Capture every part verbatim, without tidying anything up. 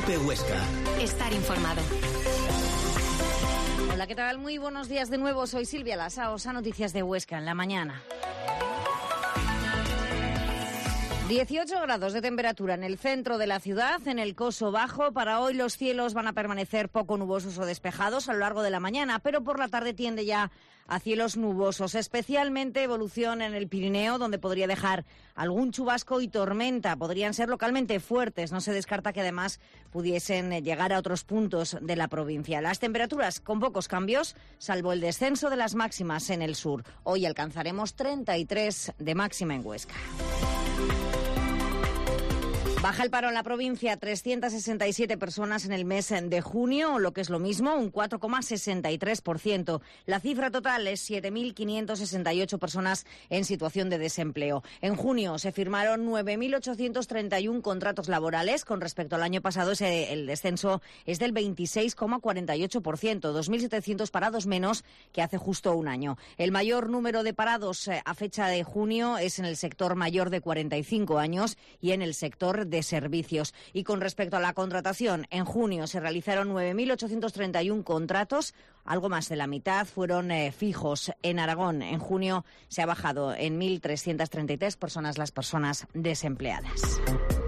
COPE Huesca. Estar informado. Hola, ¿qué tal? Muy buenos días de nuevo. Soy Silvia Lasaosa, Noticias de Huesca en la mañana. dieciocho grados de temperatura en el centro de la ciudad, en el Coso Bajo. Para hoy los cielos van a permanecer poco nubosos o despejados a lo largo de la mañana, pero por la tarde tiende ya a cielos nubosos, especialmente evolución en el Pirineo, donde podría dejar algún chubasco y tormenta. Podrían ser localmente fuertes. No se descarta que además pudiesen llegar a otros puntos de la provincia. Las temperaturas con pocos cambios, salvo el descenso de las máximas en el sur. Hoy alcanzaremos treinta y tres de máxima en Huesca. Baja el paro en la provincia, trescientas sesenta y siete personas en el mes de junio, o lo que es lo mismo, un cuatro coma sesenta y tres por ciento. La cifra total es siete mil quinientas sesenta y ocho personas en situación de desempleo. En junio se firmaron nueve mil ochocientos treinta y uno contratos laborales. Con respecto al año pasado, ese, el descenso es del veintiséis coma cuarenta y ocho por ciento, dos mil setecientos parados menos que hace justo un año. El mayor número de parados a fecha de junio es en el sector mayor de cuarenta y cinco años y en el sector de servicios. Y con respecto a la contratación, en junio se realizaron nueve mil ochocientos treinta y uno contratos, algo más de la mitad fueron eh, fijos. En Aragón, en junio se ha bajado en mil trescientas treinta y tres personas las personas desempleadas.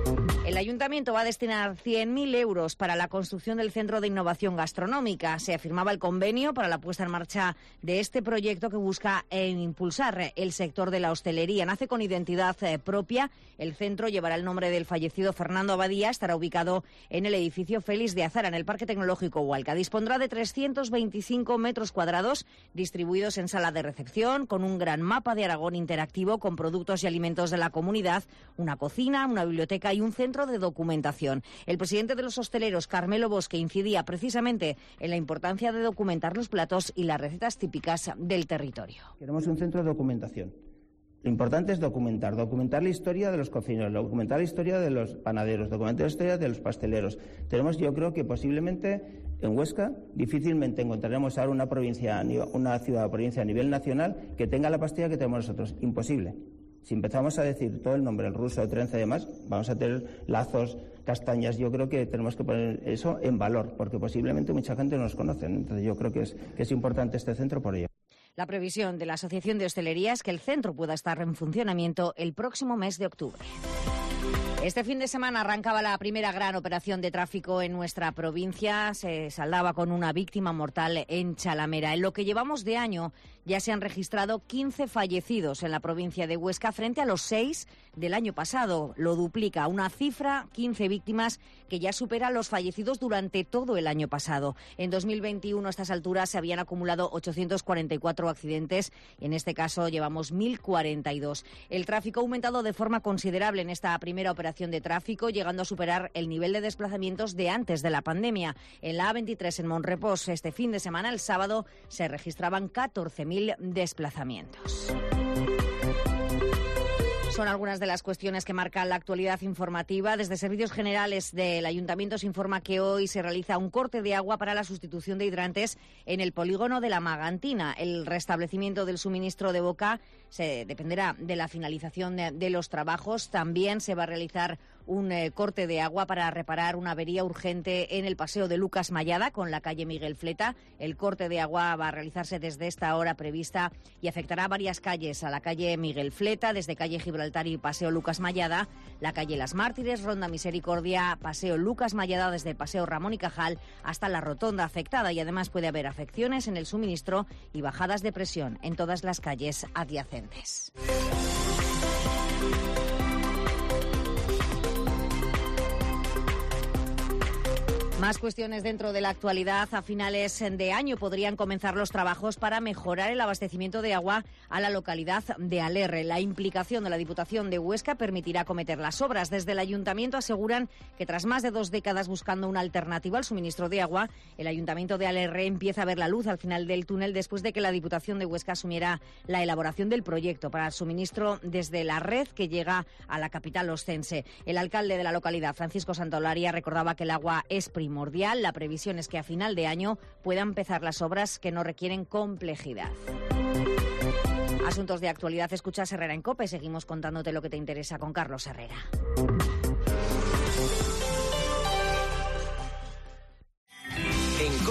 El Ayuntamiento va a destinar cien mil euros para la construcción del Centro de Innovación Gastronómica. Se firmaba el convenio para la puesta en marcha de este proyecto que busca eh, impulsar el sector de la hostelería. Nace con identidad eh, propia. El centro llevará el nombre del fallecido Fernando Abadía. Estará ubicado en el edificio Félix de Azara, en el Parque Tecnológico Hualca. Dispondrá de trescientos veinticinco metros cuadrados distribuidos en sala de recepción, con un gran mapa de Aragón interactivo con productos y alimentos de la comunidad, una cocina, una biblioteca y un centro de documentación. El presidente de los hosteleros, Carmelo Bosque, incidía precisamente en la importancia de documentar los platos y las recetas típicas del territorio. Queremos un centro de documentación. Lo importante es documentar, documentar la historia de los cocineros, documentar la historia de los panaderos, documentar la historia de los pasteleros. Tenemos, yo creo que posiblemente en Huesca difícilmente encontraremos ahora una provincia, una ciudad o provincia a nivel nacional que tenga la pastilla que tenemos nosotros. Imposible. Si empezamos a decir todo el nombre, el ruso, trenza y demás, vamos a tener lazos, castañas. Yo creo que tenemos que poner eso en valor, porque posiblemente mucha gente no nos conoce. Entonces yo creo que es, que es importante este centro por ello. La previsión de la Asociación de Hostelería es que el centro pueda estar en funcionamiento el próximo mes de octubre. Este fin de semana arrancaba la primera gran operación de tráfico en nuestra provincia. Se saldaba con una víctima mortal en Chalamera. En lo que llevamos de año ya se han registrado quince fallecidos en la provincia de Huesca frente a los seis del año pasado. Lo duplica, una cifra, quince víctimas, que ya supera los fallecidos durante todo el año pasado. En dos mil veintiuno, a estas alturas, se habían acumulado ochocientos cuarenta y cuatro accidentes. En este caso, llevamos mil cuarenta y dos. El tráfico ha aumentado de forma considerable en esta primera operación de tráfico, llegando a superar el nivel de desplazamientos de antes de la pandemia. En la A veintitrés, en Monrepós, este fin de semana, el sábado, se registraban catorce mil desplazamientos. Son algunas de las cuestiones que marcan la actualidad informativa. Desde Servicios Generales del Ayuntamiento se informa que hoy se realiza un corte de agua para la sustitución de hidrantes en el polígono de la Magantina. El restablecimiento del suministro de boca se dependerá de la finalización de, de los trabajos. También se va a realizar un eh, corte de agua para reparar una avería urgente en el paseo de Lucas Mayada con la calle Miguel Fleta. El corte de agua va a realizarse desde esta hora prevista y afectará a varias calles, a la calle Miguel Fleta, desde calle Gibraltar y paseo Lucas Mayada, la calle Las Mártires, Ronda Misericordia, paseo Lucas Mayada, desde el paseo Ramón y Cajal hasta la rotonda afectada, y además puede haber afecciones en el suministro y bajadas de presión en todas las calles adyacentes. Más cuestiones dentro de la actualidad. A finales de año podrían comenzar los trabajos para mejorar el abastecimiento de agua a la localidad de Alerre. La implicación de la Diputación de Huesca permitirá acometer las obras. Desde el Ayuntamiento aseguran que tras más de dos décadas buscando una alternativa al suministro de agua, el Ayuntamiento de Alerre empieza a ver la luz al final del túnel después de que la Diputación de Huesca asumiera la elaboración del proyecto para el suministro desde la red que llega a la capital oscense. El alcalde de la localidad, Francisco Santolaria, recordaba que el agua es primordial. La previsión es que a final de año puedan empezar las obras que no requieren complejidad. Asuntos de actualidad, escuchas Herrera en COPE. Seguimos contándote lo que te interesa con Carlos Herrera.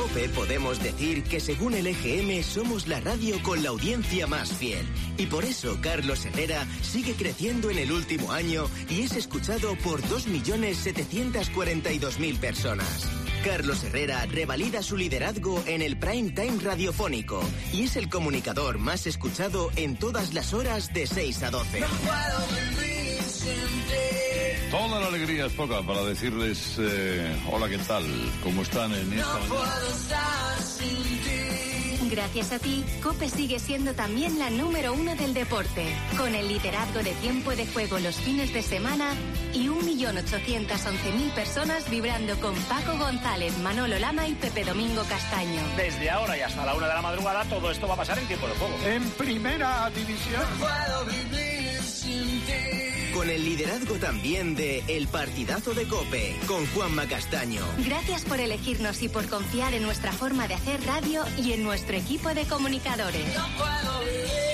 COPE podemos decir que según el E G M somos la radio con la audiencia más fiel. Y por eso Carlos Herrera sigue creciendo en el último año y es escuchado por dos millones setecientos cuarenta y dos mil personas. Carlos Herrera revalida su liderazgo en el prime time radiofónico y es el comunicador más escuchado en todas las horas de seis a doce. No puedo vivir sin ti. Toda la alegría es poca para decirles eh, hola, ¿qué tal? ¿Cómo están en esta No puedo mañana? estar sin ti. Gracias a ti, COPE sigue siendo también la número uno del deporte, con el liderazgo de tiempo de juego los fines de semana y un millón ochocientos once mil personas vibrando con Paco González, Manolo Lama y Pepe Domingo Castaño. Desde ahora y hasta la una de la madrugada todo esto va a pasar en tiempo de juego. En primera división. No puedo vivir sin ti. Con el liderazgo también de El Partidazo de COPE, con Juanma Castaño. Gracias por elegirnos y por confiar en nuestra forma de hacer radio y en nuestro equipo de comunicadores. No puedo vivir